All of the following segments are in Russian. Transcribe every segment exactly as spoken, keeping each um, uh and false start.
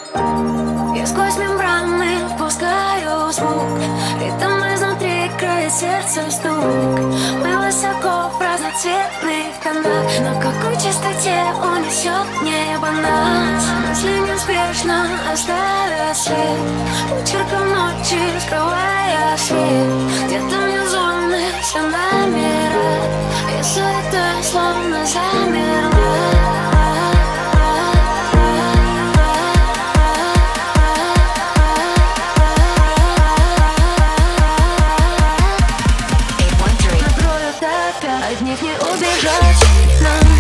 Я сквозь мембраны впускаю звук, и там изнутри крает сердце стук. Мы высоко в разноцветных тонах, но в какой частоте унесет небо нас? Мысли неспешно оставят след, почерком ночи скрывая свет. Где-то внизу все номера, и суета словно замерла. От них не убежать нам.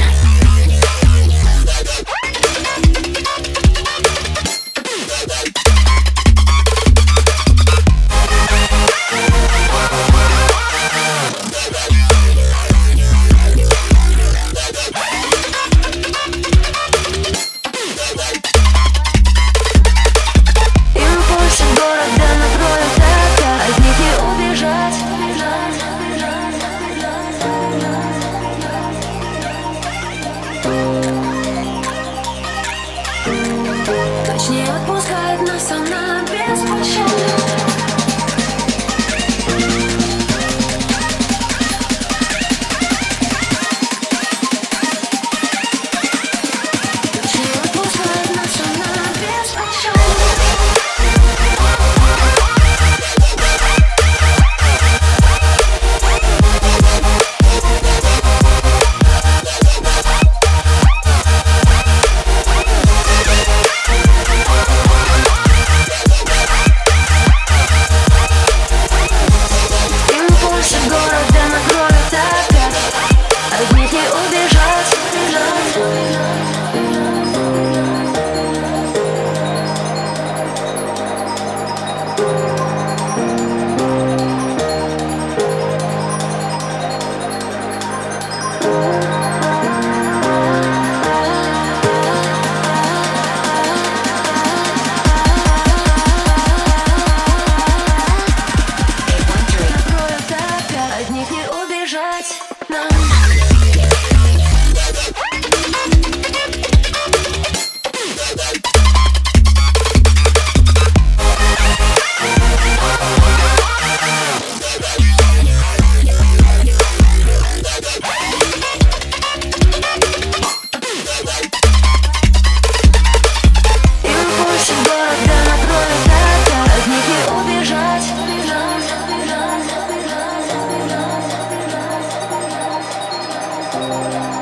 Импульсы города накроют это, от них не убежать. Точнее, отпускает нас она без пощады. Точнее, отпускает нас она без пощады. От них не убежать нам. Импульсы города накроют это, от них не убежать. We'll be right back.